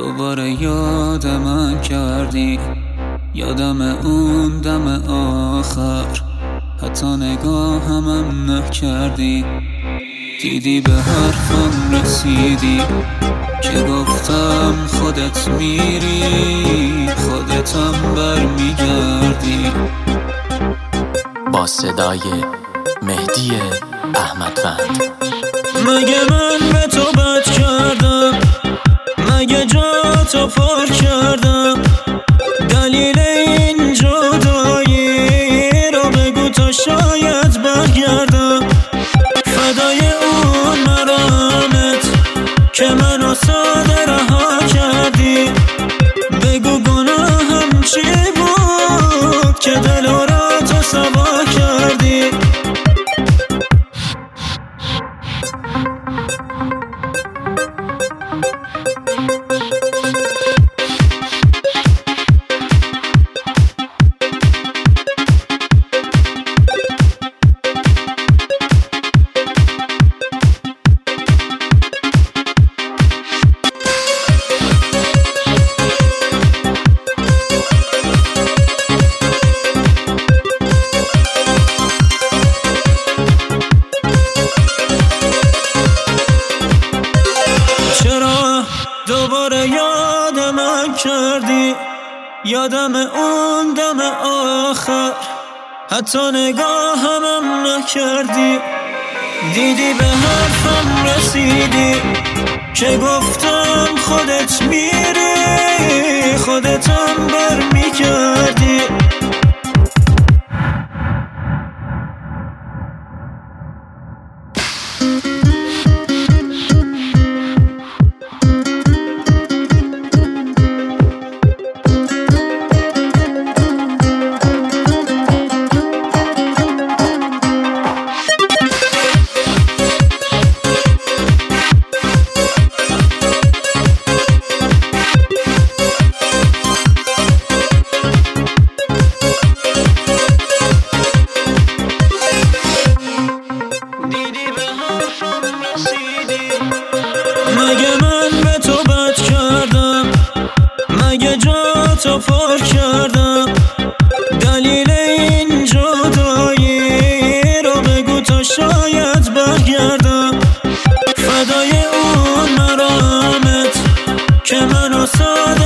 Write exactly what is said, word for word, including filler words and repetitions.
دوباره یاد من کردی، یادم اون دم آخر، حتی نگاه همم نکردی. دیدی به حرفم رسیدی که گفتم خودت میری، خودتم برمیگردی. با صدای مهدی احمدوند. مگه من به تو بد کردم؟ مگه جا تو پر کردم؟ دلیل این جدایی رو بگو تا شاید برگردم. فدای اون مرامت که منو ساده رها کردی. بگو گناهم چی بود که دل را تو سوا کردی. چرا دوباره یاد من کردی؟ یادم اون دم آخر، حتی نگاه همم نکردی. دیدی به حرفم رسیدی که گفتم خودت میری، خودتم برمیگردی. مگه من به تو بد کردم؟ مگه جا تو پر کردم؟ دلیل این جدایی رو بگو تا شاید برگردم. فدای اون مرامت که منو ساده